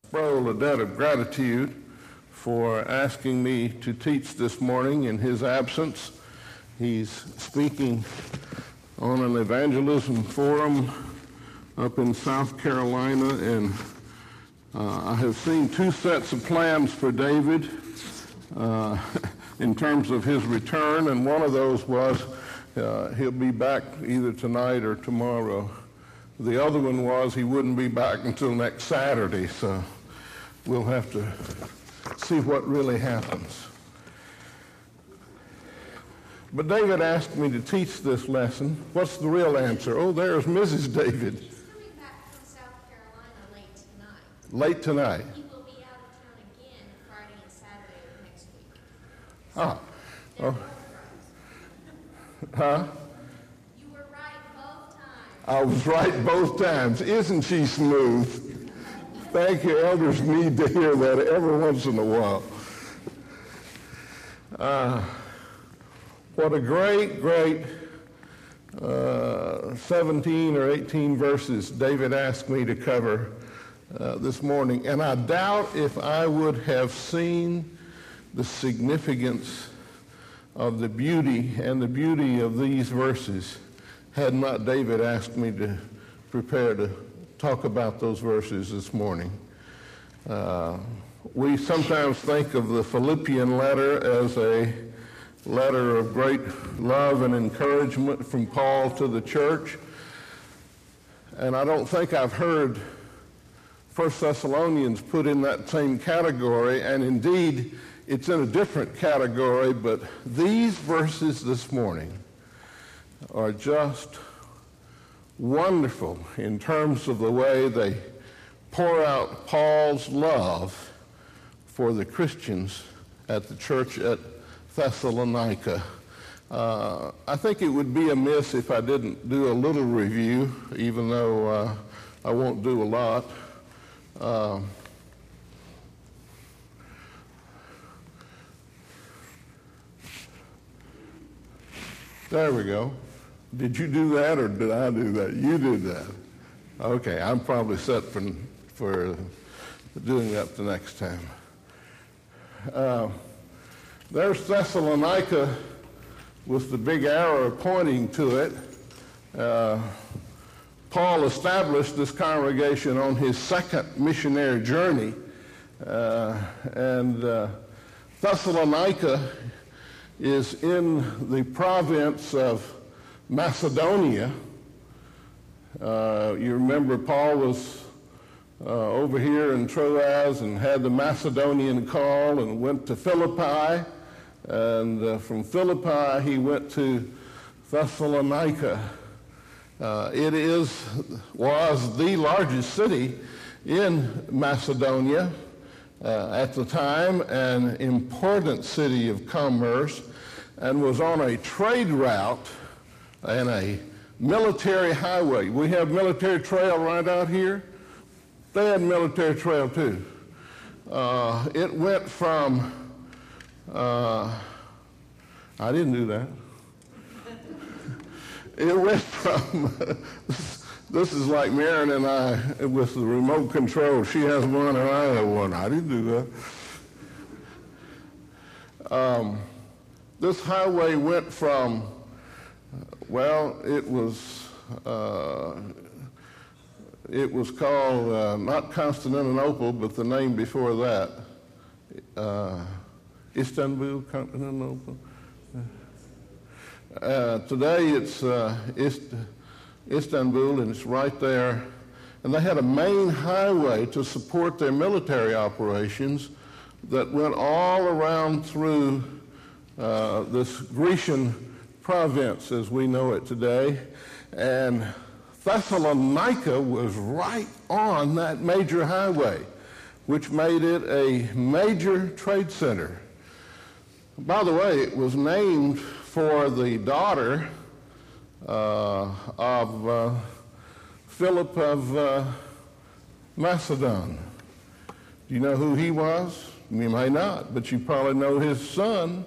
Sproul a debt of gratitude for asking me to teach this morning in his absence. He's speaking on an evangelism forum up in South Carolina, and I have seen two sets of plans for David in terms of his return, and one of those was he'll be back either tonight or tomorrow. The other one was he wouldn't be back until next Saturday, so we'll have to see what really happens. But David asked me to teach this lesson. What's the real answer? Oh, there's Mrs. David. He's coming back from South Carolina late tonight. Late tonight. He will be out of town again Friday and Saturday of next week. Ah. Oh. Huh? You were right both times. I was right both times. Isn't she smooth? Thank you. Elders need to hear that every once in a while. What a great 17 or 18 verses David asked me to cover this morning. And I doubt if I would have seen the significance of the beauty of these verses had not David asked me to prepare to talk about those verses this morning. We sometimes think of the Philippian letter as a letter of great love and encouragement from Paul to the church. And I don't think I've heard 1 Thessalonians put in that same category, and indeed it's in a different category, but these verses this morning are just wonderful in terms of the way they pour out Paul's love for the Christians at the church at Thessalonica. I think it would be amiss if I didn't do a little review, even though I won't do a lot. There we go. Did you do that or did I do that? You did that. Okay, I'm probably set for doing that the next time. There's Thessalonica with the big arrow pointing to it. Paul established this congregation on his second missionary journey. And Thessalonica is in the province of Macedonia. You remember Paul was over here in Troas and had the Macedonian call and went to Philippi. And from Philippi he went to Thessalonica. It was the largest city in Macedonia at the time, an important city of commerce, and was on a trade route and a military highway. We have military trail right out here. They had military trail too. It went from, I didn't do that. It went from, this is like Maren and I with the remote control. She has one and I have one. I didn't do that. This highway went from, it was called not Constantinople, but the name before that, Istanbul, Constantinople. Today it's Istanbul, and it's right there. And they had a main highway to support their military operations that went all around through this Grecian province as we know it today. And Thessalonica was right on that major highway, which made it a major trade center. By the way, it was named for the daughter of Philip of Macedon. Do you know who he was? You may not, but you probably know his son,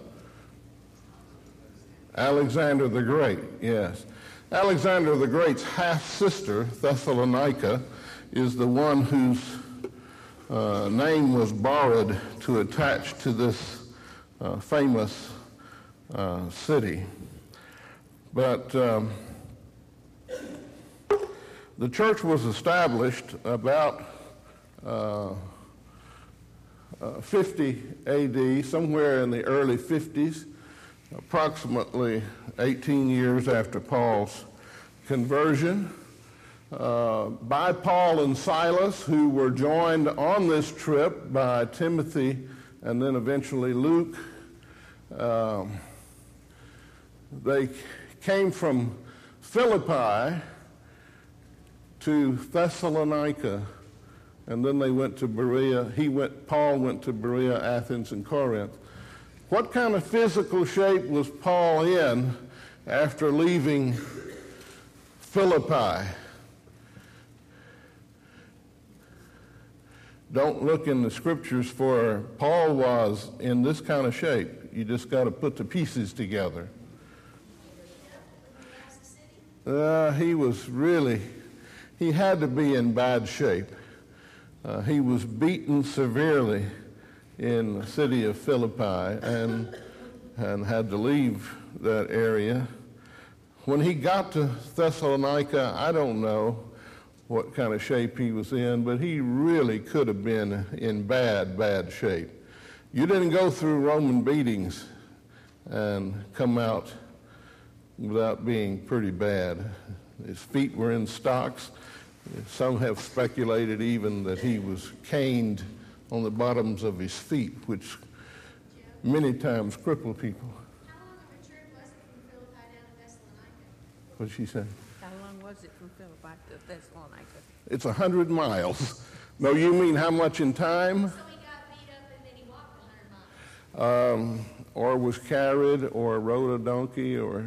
Alexander the Great, yes. Alexander the Great's half-sister, Thessalonica, is the one whose name was borrowed to attach to this famous city. But the church was established about 50 AD, somewhere in the early 50s, approximately 18 years after Paul's conversion, by Paul and Silas, who were joined on this trip by Timothy and then eventually Luke. They came from Philippi to Thessalonica, and then they went to Berea. Paul went to Berea, Athens, and Corinth. What kind of physical shape was Paul in after leaving Philippi? Don't look in the scriptures for Paul was in this kind of shape. You just got to put the pieces together. He had to be in bad shape. He was beaten severely in the city of Philippi and had to leave that area. When he got to Thessalonica, I don't know what kind of shape he was in, but he really could have been in bad shape. You didn't go through Roman beatings and come out without being pretty bad. His feet were in stocks. Some have speculated even that he was caned on the bottoms of his feet, which many times cripple people. How long of a trip was it from Philippi down to Thessalonica? What'd she say? How long was it from Philippi to Thessalonica? It's 100 miles. No, you mean how much in time? So he got beat up and then he walked 100 miles. Or was carried, or rode a donkey, or.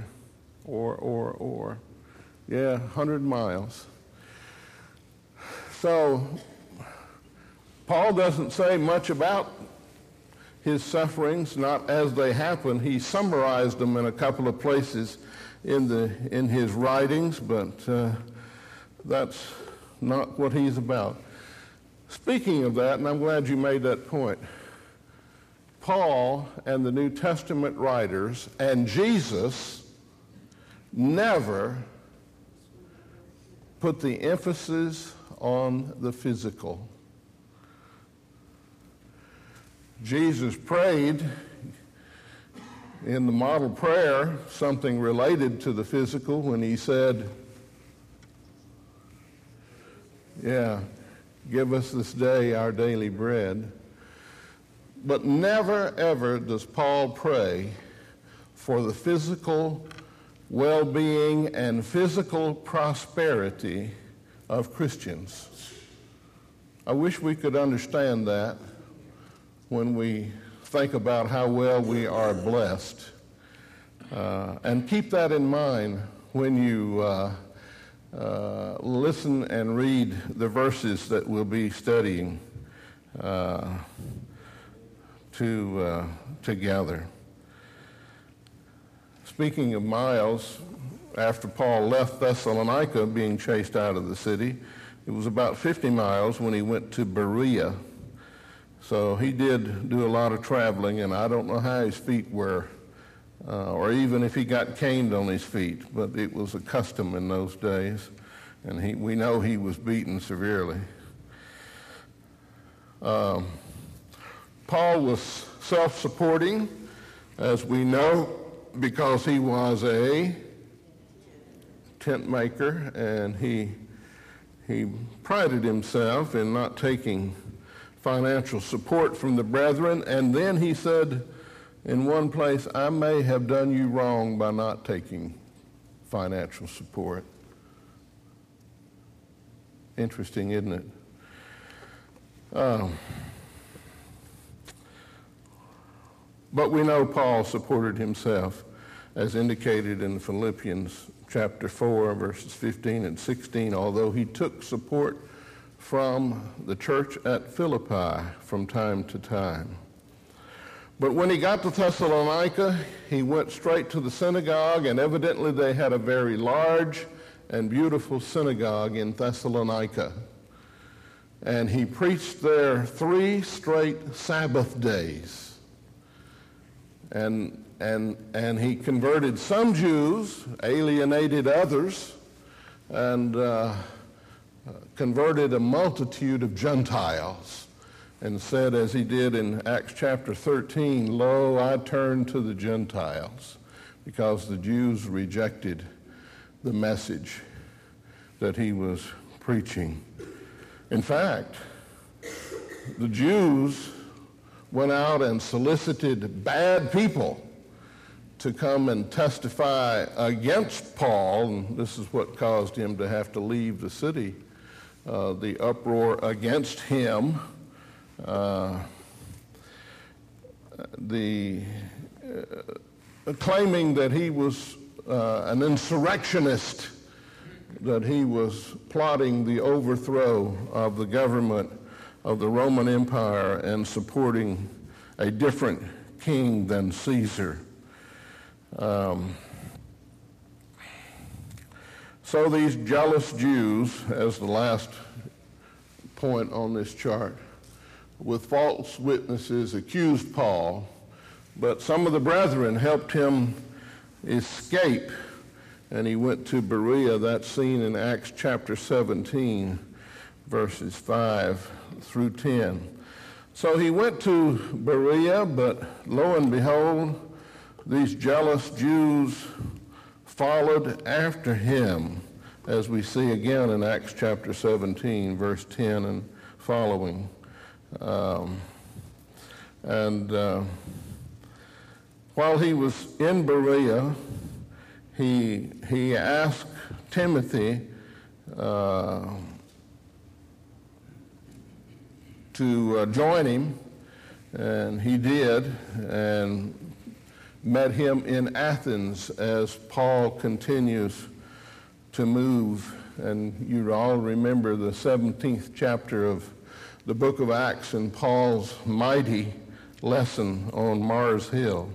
Yeah, 100 miles. So, Paul doesn't say much about his sufferings, not as they happened. He summarized them in a couple of places in his writings, but that's not what he's about. Speaking of that, and I'm glad you made that point, Paul and the New Testament writers and Jesus never put the emphasis on the physical. Jesus prayed in the model prayer something related to the physical when he said, give us this day our daily bread. But never, ever does Paul pray for the physical well-being and physical prosperity of Christians. I wish we could understand that when we think about how well we are blessed. And keep that in mind when you listen and read the verses that we'll be studying together. Speaking of miles, after Paul left Thessalonica, being chased out of the city, it was about 50 miles when he went to Berea. So he did do a lot of traveling, and I don't know how his feet were, or even if he got caned on his feet, but it was a custom in those days, and we know he was beaten severely. Paul was self-supporting, as we know, because he was a tent maker, and he prided himself in not taking financial support from the brethren. And then he said in one place, I may have done you wrong by not taking financial support. Interesting, isn't it? But we know Paul supported himself, as indicated in Philippians chapter 4, verses 15 and 16, although he took support from the church at Philippi from time to time. But when he got to Thessalonica, he went straight to the synagogue, and evidently they had a very large and beautiful synagogue in Thessalonica. and he preached there 3 straight Sabbath days. And he converted some Jews, alienated others, and converted a multitude of Gentiles, and said, as he did in Acts chapter 13, "Lo, I turn to the Gentiles," because the Jews rejected the message that he was preaching. In fact, the Jews went out and solicited bad people to come and testify against Paul, and this is what caused him to have to leave the city. The uproar against him, claiming that he was an insurrectionist, that he was plotting the overthrow of the government of the Roman Empire and supporting a different king than Caesar. So these jealous Jews, as the last point on this chart, with false witnesses accused Paul, but some of the brethren helped him escape, and he went to Berea. That's seen in Acts chapter 17, verses 5 through 10. So he went to Berea, but lo and behold, these jealous Jews followed after him, as we see again in Acts chapter 17, verse 10 and following. While he was in Berea, he asked Timothy to join him, and he did, and met him in Athens as Paul continues to move. And you all remember the 17th chapter of the book of Acts and Paul's mighty lesson on Mars Hill.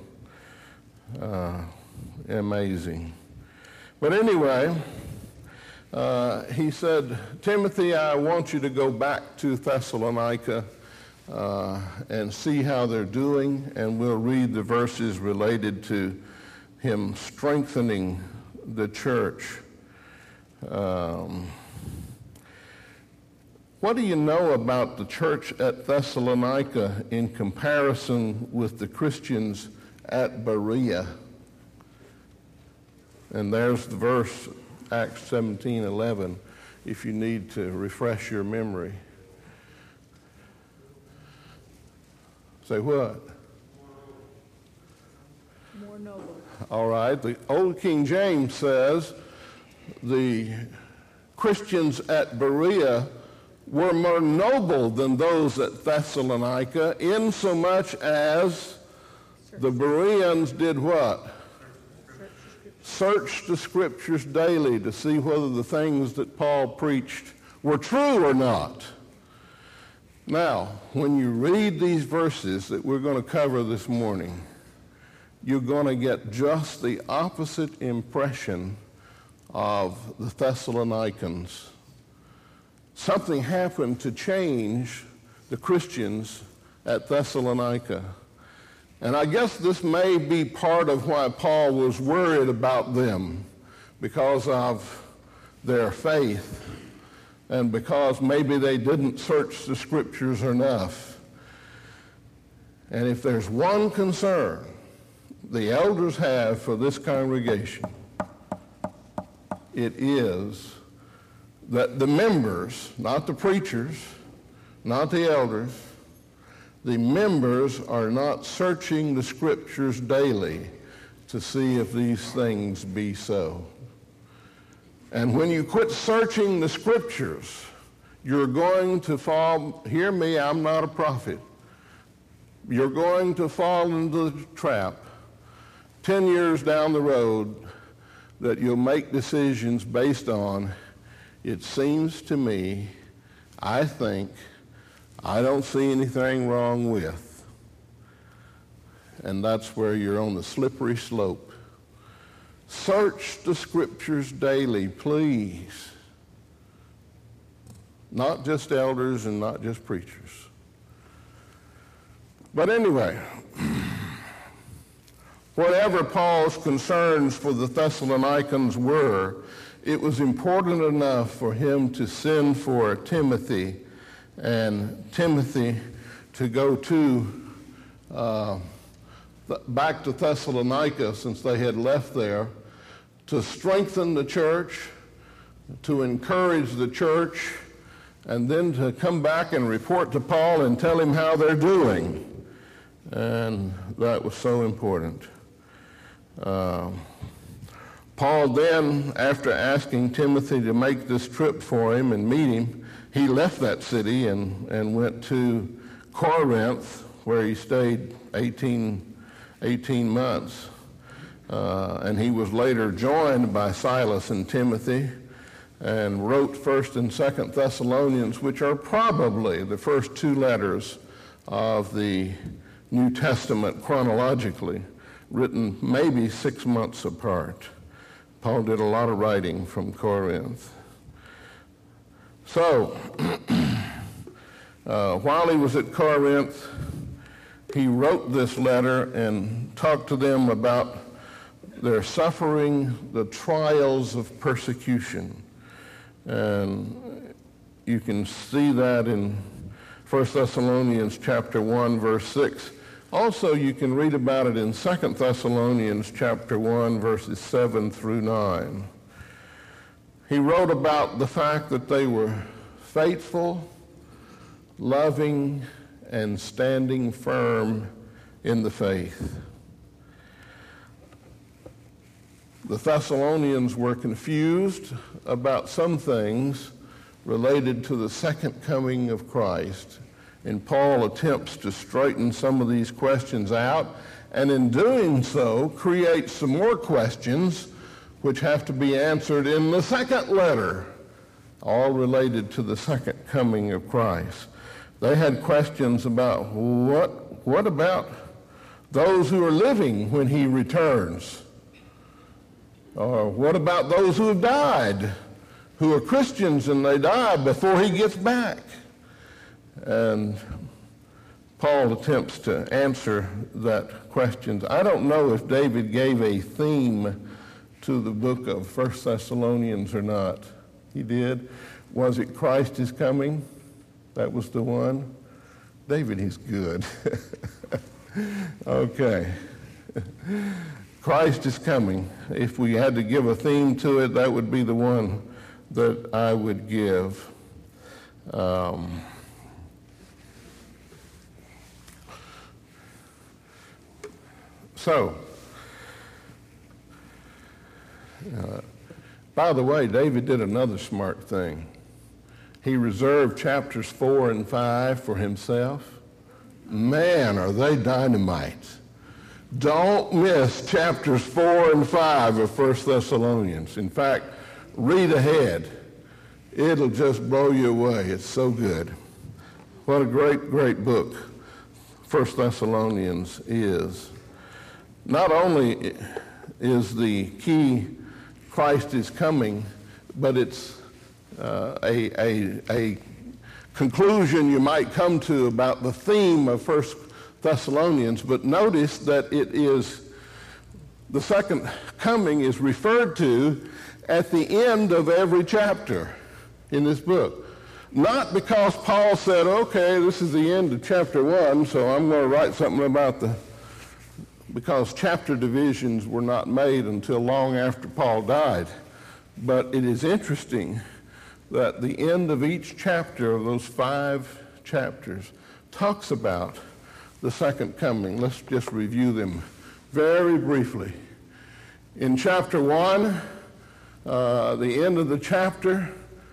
Amazing. But anyway, he said, "Timothy, I want you to go back to Thessalonica and see how they're doing," and we'll read the verses related to him strengthening the church. What do you know about the church at Thessalonica in comparison with the Christians at Berea? And there's the verse, Acts 17:11, if you need to refresh your memory. Say what? More noble. All right. The Old King James says the Christians at Berea were more noble than those at Thessalonica, insomuch as the Bereans did what? Searched the scriptures daily to see whether the things that Paul preached were true or not. Now, when you read these verses that we're going to cover this morning, you're going to get just the opposite impression of the Thessalonians. Something happened to change the Christians at Thessalonica. And I guess this may be part of why Paul was worried about them, because of their faith and because maybe they didn't search the scriptures enough. And if there's one concern the elders have for this congregation, it is that the members, not the preachers, not the elders, the members are not searching the scriptures daily to see if these things be so. And when you quit searching the scriptures, you're going to fall, hear me, I'm not a prophet, you're going to fall into the trap 10 years down the road that you'll make decisions based on, it seems to me, I think, I don't see anything wrong with. And that's where you're on the slippery slope. Search the scriptures daily, please. not just elders and not just preachers. But anyway, whatever Paul's concerns for the Thessalonians were, it was important enough for him to send for Timothy, and Timothy to go back to Thessalonica, since they had left there, to strengthen the church, to encourage the church, and then to come back and report to Paul and tell him how they're doing. And that was so important. Paul then, after asking Timothy to make this trip for him and meet him, he left that city and went to Corinth, where he stayed 18 months. And he was later joined by Silas and Timothy and wrote 1st and 2nd Thessalonians, which are probably the first two letters of the New Testament chronologically, written maybe 6 months apart. Paul did a lot of writing from Corinth. So, while he was at Corinth, he wrote this letter and talked to them about their suffering, the trials of persecution. And you can see that in 1 Thessalonians chapter 1, verse 6. Also, you can read about it in 2 Thessalonians chapter 1, verses 7 through 9. He wrote about the fact that they were faithful, loving, and standing firm in the faith. The Thessalonians were confused about some things related to the second coming of Christ. And Paul attempts to straighten some of these questions out, and in doing so, creates some more questions which have to be answered in the second letter, all related to the second coming of Christ. They had questions about what about those who are living when he returns? Or what about those who have died, who are Christians and they die before he gets back? And Paul attempts to answer that question. I don't know if David gave a theme to the book of 1 Thessalonians or not. He did. Was it Christ is coming? That was the one. David, he's good. Okay. Christ is coming. If we had to give a theme to it, that would be the one that I would give. By the way, David did another smart thing. He reserved chapters 4 and 5 for himself. Man, are they dynamite. Don't miss chapters 4 and 5 of 1 Thessalonians. In fact, read ahead. It'll just blow you away. It's so good. What a great, great book 1 Thessalonians is. Not only is the key Christ is coming, but it's a conclusion you might come to about the theme of 1 Thessalonians, but notice that it is, the second coming is referred to at the end of every chapter in this book. Not because Paul said, okay, this is the end of chapter 1, so I'm going to write something about because chapter divisions were not made until long after Paul died. But it is interesting that the end of each chapter of those 5 chapters talks about the second coming. Let's just review them very briefly. In chapter 1, the end of the chapter,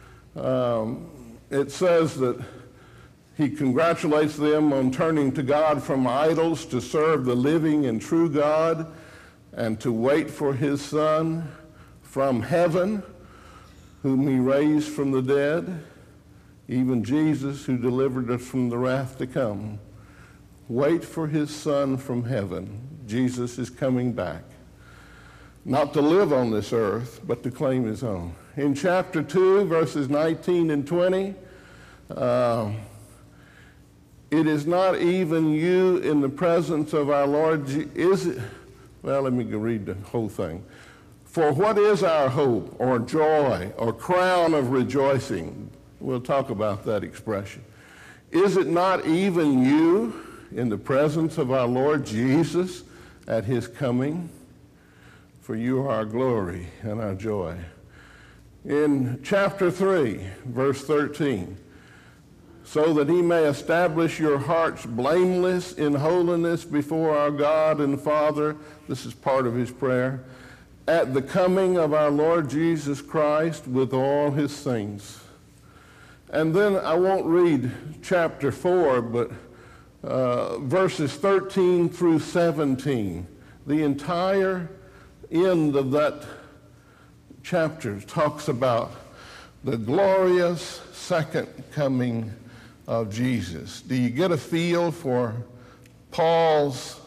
it says that he congratulates them on turning to God from idols to serve the living and true God and to wait for his Son from heaven, whom he raised from the dead, even Jesus, who delivered us from the wrath to come. Wait for his Son from heaven. Jesus is coming back, not to live on this earth, but to claim his own. In chapter 2, verses 19 and 20, It is not even you in the presence of our Lord. Is it? Well, let me read the whole thing. For what is our hope or joy or crown of rejoicing? We'll talk about that expression. Is it not even you in the presence of our Lord Jesus at his coming? For you are our glory and our joy. In chapter 3, verse 13, so that he may establish your hearts blameless in holiness before our God and Father. This is part of his prayer. At the coming of our Lord Jesus Christ with all his saints. And then I won't read chapter 4, but verses 13 through 17. The entire end of that chapter talks about the glorious second coming of Jesus. Do you get a feel for Paul's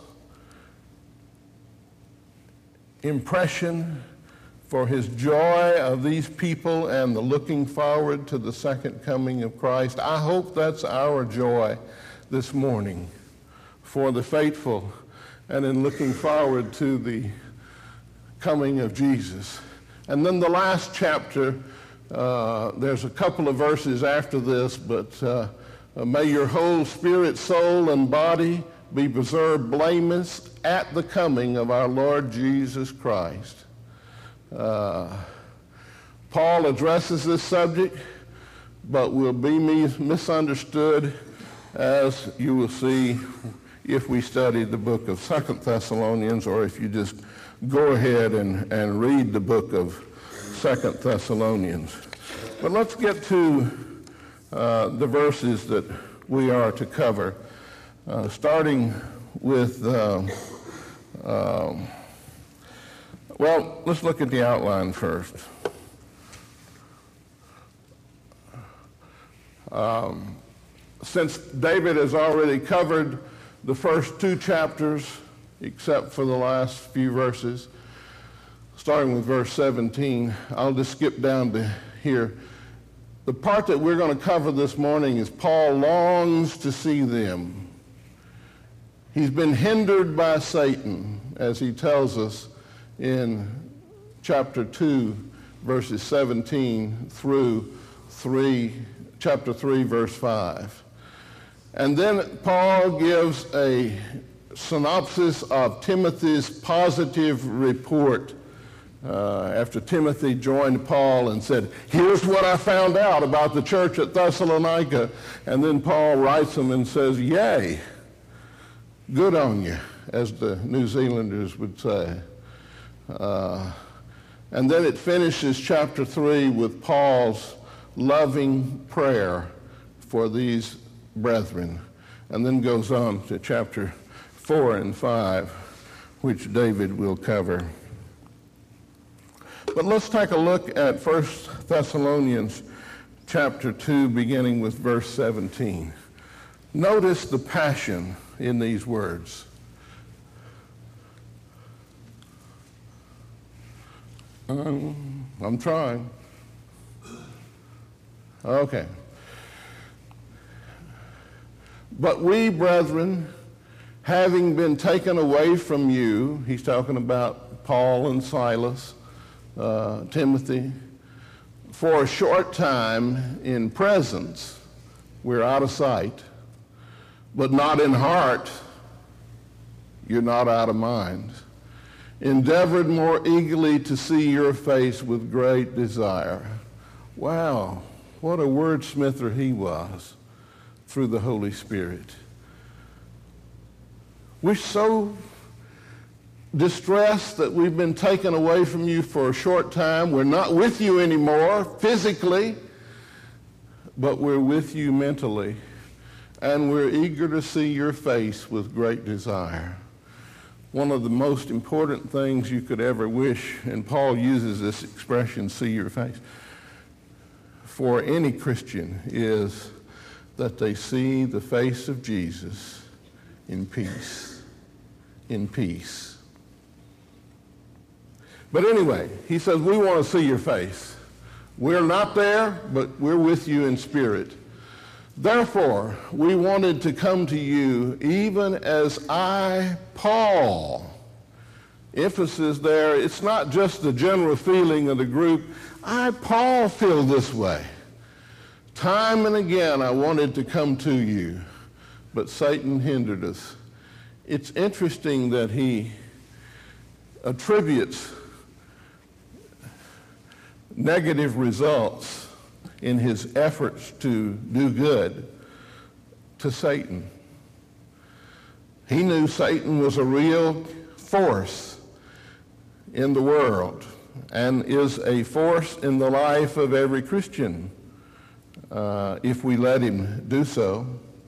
impression, for his joy of these people and the looking forward to the second coming of Christ? I hope that's our joy this morning for the faithful and in looking forward to the coming of Jesus. And then the last chapter, there's a couple of verses after this, but may your whole spirit, soul, and body be preserved blameless at the coming of our Lord Jesus Christ. Paul addresses this subject, but will be misunderstood, as you will see if we study the book of 2 Thessalonians, or if you just go ahead and read the book of 2 Thessalonians. But let's get to the verses that we are to cover, starting with, well, let's look at the outline first. Since David has already covered the first two chapters, except for the last few verses, starting with verse 17, I'll just skip down to here. The part that we're going to cover this morning is Paul longs to see them. He's been hindered by Satan, as he tells us in chapter 2, verses 17 through chapter 3, verse 5. And then Paul gives a synopsis of Timothy's positive report after Timothy joined Paul and said, here's what I found out about the church at Thessalonica. And then Paul writes them and says, yay, good on you, as the New Zealanders would say. And then it finishes chapter 3 with Paul's loving prayer for these brethren, and then goes on to chapter 4 and 5, which David will cover. But let's take a look at 1 Thessalonians chapter 2, beginning with verse 17. Notice the passion in these words. I'm trying. Okay. But we, brethren, having been taken away from you, he's talking about Paul and Silas, Timothy, for a short time in presence, we're out of sight, but not in heart, you're not out of mind. Endeavored more eagerly to see your face with great desire. Wow, what a wordsmither he was through the Holy Spirit. We're so distressed that we've been taken away from you for a short time. We're not with you anymore physically, but we're with you mentally. And we're eager to see your face with great desire. One of the most important things you could ever wish, and Paul uses this expression, see your face, for any Christian is that they see the face of Jesus in peace. In peace. But anyway, he says, we want to see your face. We're not there, but we're with you in spirit. Therefore, we wanted to come to you even as I, Paul. Emphasis there, it's not just the general feeling of the group. I, Paul, feel this way. Time and again I wanted to come to you, but Satan hindered us. It's interesting that he attributes negative results in his efforts to do good to Satan. He knew Satan was a real force in the world and is a force in the life of every Christian if we let him do so.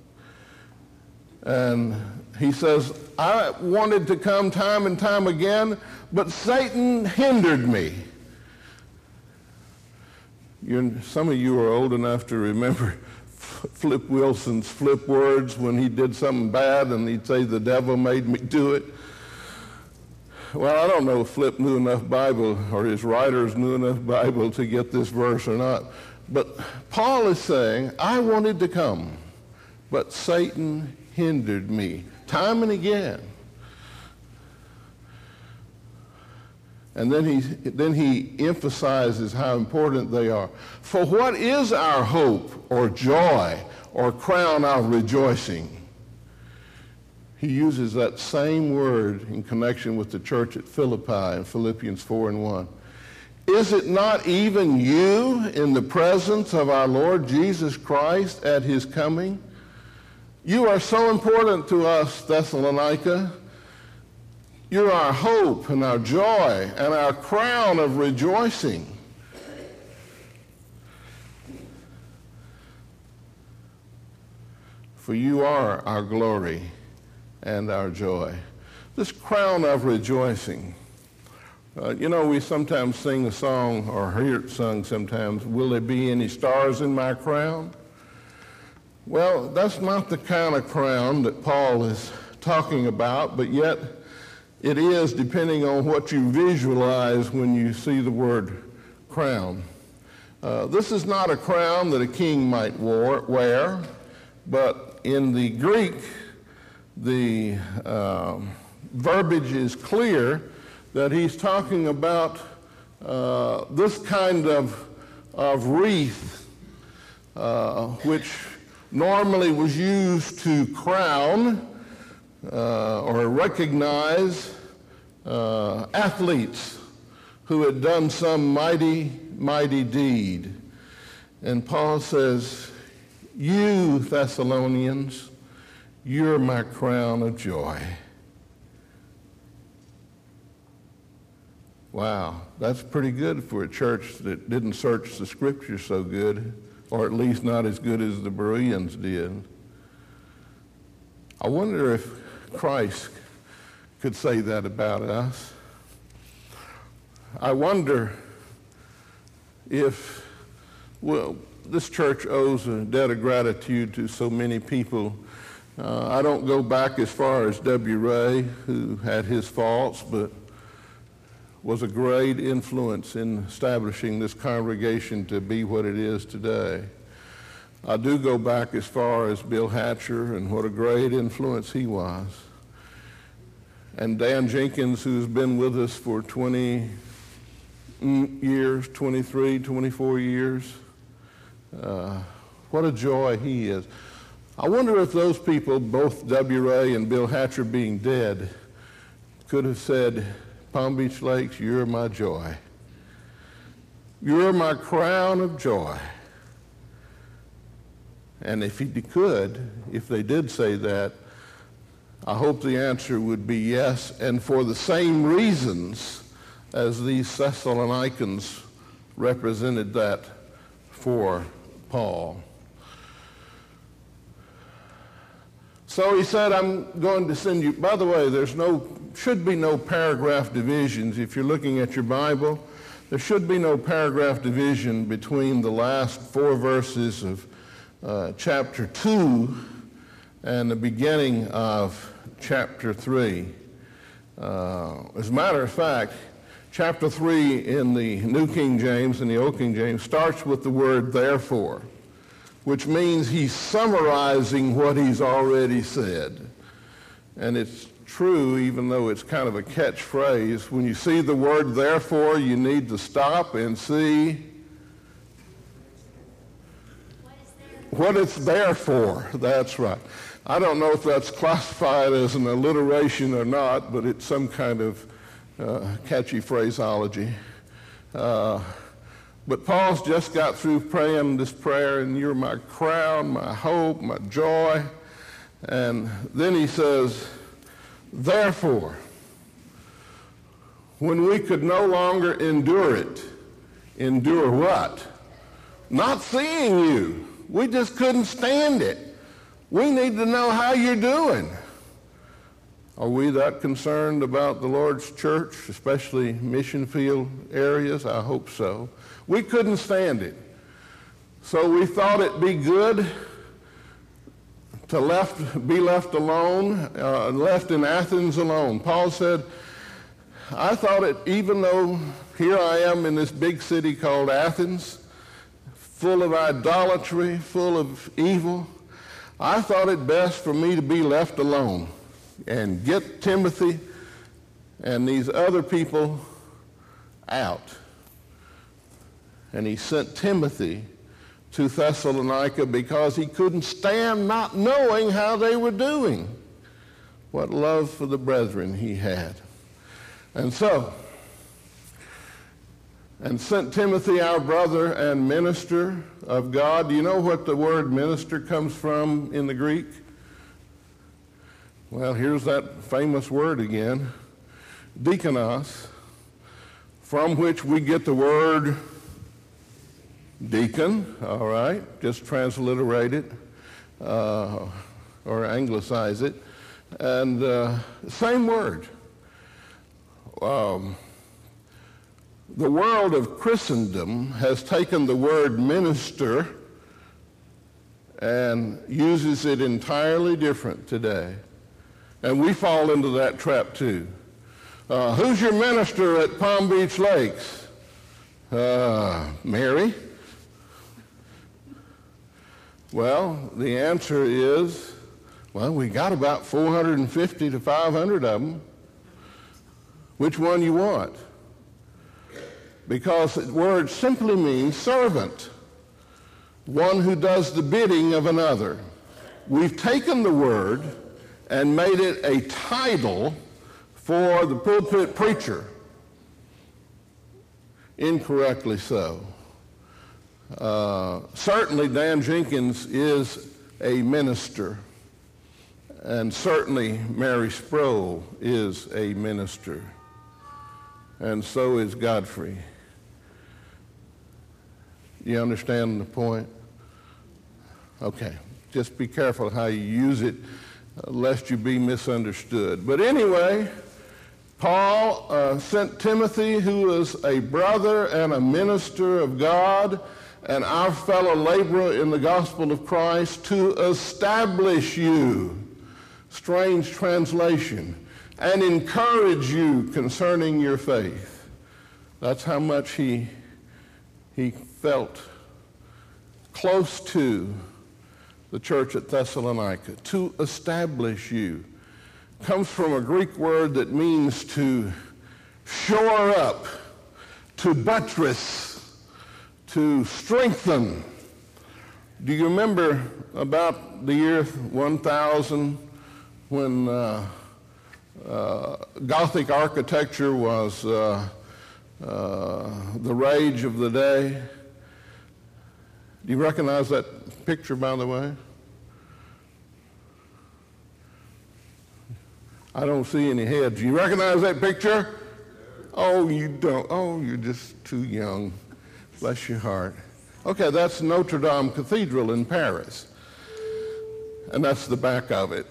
And he says, I wanted to come time and time again, but Satan hindered me. Some of you are old enough to remember Flip Wilson's flip words when he did something bad and he'd say, the devil made me do it. Well, I don't know if Flip knew enough Bible or his writers knew enough Bible to get this verse or not. But Paul is saying, I wanted to come, but Satan hindered me time and again. And then he emphasizes how important they are. For what is our hope or joy or crown our rejoicing? He uses that same word in connection with the church at Philippi in Philippians 4:1. Is it not even you in the presence of our Lord Jesus Christ at his coming? You are so important to us, Thessalonica. You're our hope and our joy and our crown of rejoicing. For you are our glory and our joy. This crown of rejoicing. We sometimes sing a song, or hear it sung sometimes, will there be any stars in my crown? Well, that's not the kind of crown that Paul is talking about, but yet it is, depending on what you visualize when you see the word crown. This is not a crown that a king might wear, but in the Greek, the verbiage is clear that he's talking about this kind of wreath, which normally was used to crown or recognize athletes who had done some mighty, mighty deed. And Paul says, you Thessalonians, you're my crown of joy. Wow, that's pretty good for a church that didn't search the scriptures so good, or at least not as good as the Bereans did. I wonder if Christ could say that about us. I wonder if, this church owes a debt of gratitude to so many people. I don't go back as far as W. Ray, who had his faults, but was a great influence in establishing this congregation to be what it is today. I do go back as far as Bill Hatcher and what a great influence he was. And Dan Jenkins, who's been with us for 20 years, 23, 24 years. What a joy he is. I wonder if those people, both W. Ray and Bill Hatcher being dead, could have said, Palm Beach Lakes, you're my joy. You're my crown of joy. And if he could, if they did say that, I hope the answer would be yes, and for the same reasons as these Thessalonians represented that for Paul. So he said, I'm going to send you, by the way, should be no paragraph divisions. If you're looking at your Bible, there should be no paragraph division between the last 4 verses of chapter 2 and the beginning of chapter 3. As a matter of fact, chapter 3 in the New King James and the Old King James starts with the word therefore. which means he's summarizing what he's already said. And it's true, even though it's kind of a catchphrase. When you see the word therefore, you need to stop and see what it's there for. That's right. I don't know if that's classified as an alliteration or not, but it's some kind of catchy phraseology. But Paul's just got through praying this prayer, and you're my crown, my hope, my joy. And then he says, therefore, when we could no longer endure it, endure what? Not seeing you. We just couldn't stand it. We need to know how you're doing. Are we that concerned about the Lord's church, especially mission field areas? I hope so. We couldn't stand it. So we thought it'd be good to be left alone, left in Athens alone. Paul said, I thought it, even though here I am in this big city called Athens, full of idolatry, full of evil, I thought it best for me to be left alone and get Timothy and these other people out. And he sent Timothy to Thessalonica because he couldn't stand not knowing how they were doing. What love for the brethren he had. And sent Timothy, our brother and minister of God. Do you know what the word minister comes from in the Greek? Well, here's that famous word again, diakonos, from which we get the word deacon, all right, just transliterate it or anglicize it, and same word. The world of Christendom has taken the word minister and uses it entirely different today. And we fall into that trap too. Who's your minister at Palm Beach Lakes? Mary. Well, the answer is, well, we got about 450 to 500 of them. Which one you want? Because the word simply means servant, one who does the bidding of another. We've taken the word and made it a title for the pulpit preacher. Incorrectly so. Certainly Dan Jenkins is a minister, and certainly Mary Sproul is a minister, and so is Godfrey. You understand the point? Okay. Just be careful how you use it, lest you be misunderstood. But anyway, Paul sent Timothy, who is a brother and a minister of God and our fellow laborer in the gospel of Christ, to establish you, strange translation, and encourage you concerning your faith. That's how much he felt close to the church at Thessalonica. To establish you comes from a Greek word that means to shore up, to buttress, to strengthen. Do you remember about the year 1000 when Gothic architecture was the rage of the day? Do you recognize that picture, by the way? I don't see any heads. You recognize that picture? Oh, you don't. Oh, you're just too young. Bless your heart. Okay, that's Notre Dame Cathedral in Paris. And that's the back of it.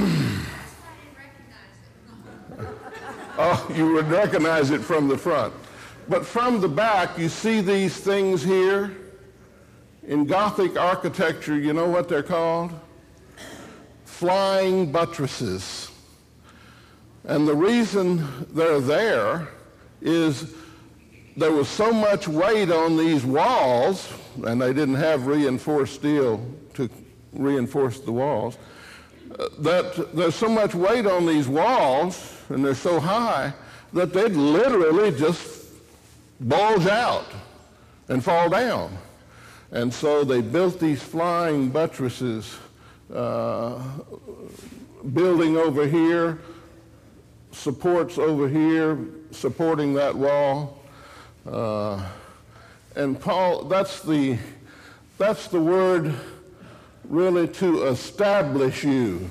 Oh, you would recognize it from the front. But from the back, you see these things here. In Gothic architecture, you know what they're called? Flying buttresses. And the reason they're there is there was so much weight on these walls, and they didn't have reinforced steel to reinforce the walls, that there's so much weight on these walls, and they're so high, that they'd literally just bulge out and fall down. And so they built these flying buttresses, building over here, supports over here, supporting that wall. And Paul, that's the word really to establish you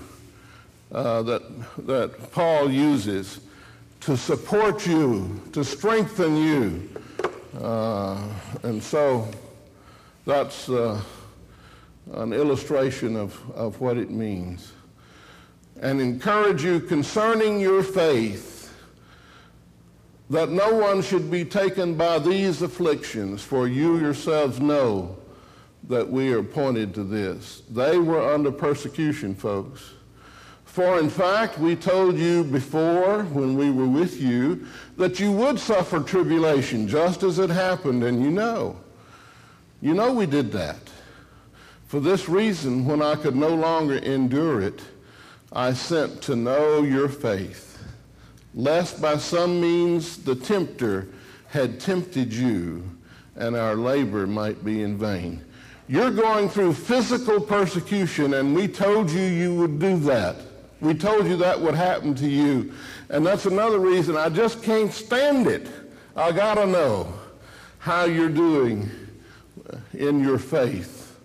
that Paul uses, to support you, to strengthen you. And so that's an illustration of what it means. And encourage you concerning your faith, that no one should be taken by these afflictions, for you yourselves know that we are appointed to this. They were under persecution, folks. For in fact, we told you before when we were with you that you would suffer tribulation just as it happened, and you know we did that. For this reason, when I could no longer endure it, I sent to know your faith, lest by some means the tempter had tempted you, and our labor might be in vain. You're going through physical persecution, and we told you you would do that. We told you that would happen to you. And that's another reason I just can't stand it. I got to know how you're doing in your faith.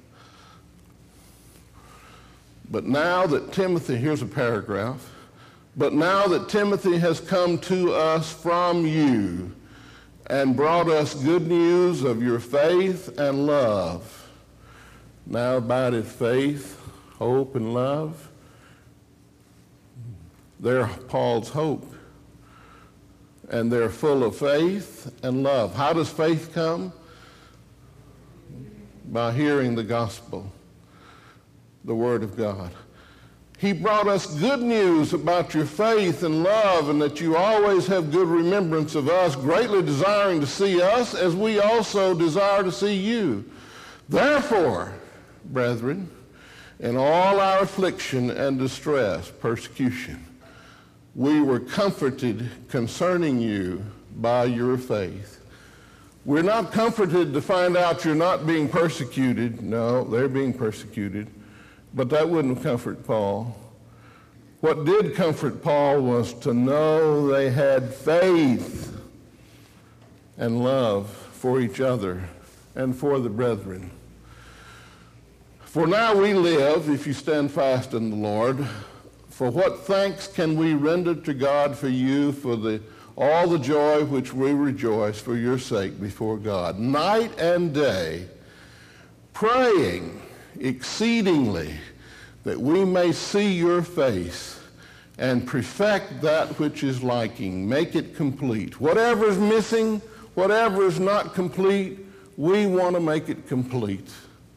But now that Timothy, here's a paragraph, but now that Timothy has come to us from you and brought us good news of your faith and love. Now abideth faith, hope, and love. They're Paul's hope. And they're full of faith and love. How does faith come? By hearing the gospel, the word of God. He brought us good news about your faith and love, and that you always have good remembrance of us, greatly desiring to see us as we also desire to see you. Therefore, brethren, in all our affliction and distress, persecution, we were comforted concerning you by your faith. We're not comforted to find out you're not being persecuted. No, they're being persecuted. But that wouldn't comfort Paul. What did comfort Paul was to know they had faith and love for each other and for the brethren. For now we live, if you stand fast in the Lord. For what thanks can we render to God for you, for all the joy which we rejoice for your sake before God, night and day, praying exceedingly that we may see your face and perfect that which is lacking, make it complete. Whatever is missing, whatever is not complete, we want to make it complete.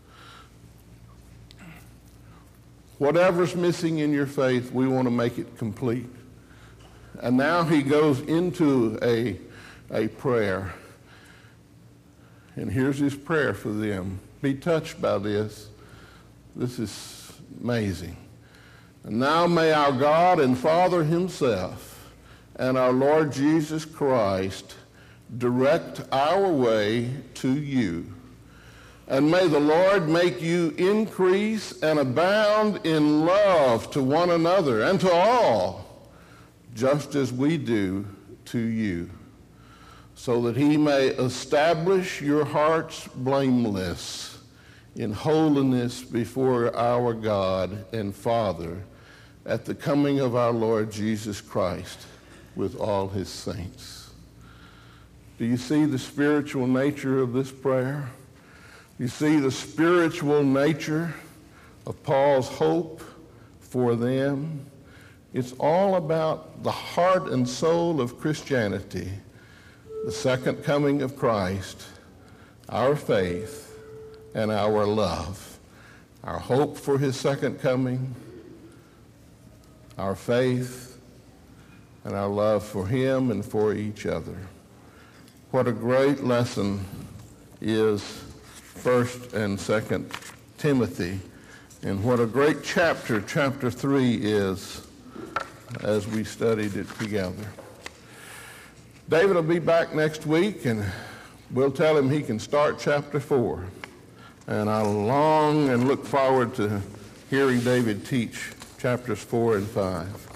Whatever's missing in your faith, we want to make it complete. And now he goes into a prayer. And here's his prayer for them. Be touched by this. This is amazing. And now may our God and Father himself and our Lord Jesus Christ direct our way to you. And may the Lord make you increase and abound in love to one another and to all, just as we do to you, so that he may establish your hearts blameless in holiness before our God and Father at the coming of our Lord Jesus Christ with all his saints. Do you see the spiritual nature of this prayer? You see the spiritual nature of Paul's hope for them. It's all about the heart and soul of Christianity, the second coming of Christ, our faith, and our love. Our hope for his second coming, our faith, and our love for him and for each other. what a great lesson is 1st and 2nd Timothy, and what a great chapter 3 is as we studied it together. David will be back next week, and we'll tell him he can start chapter 4. And I long and look forward to hearing David teach chapters 4 and 5.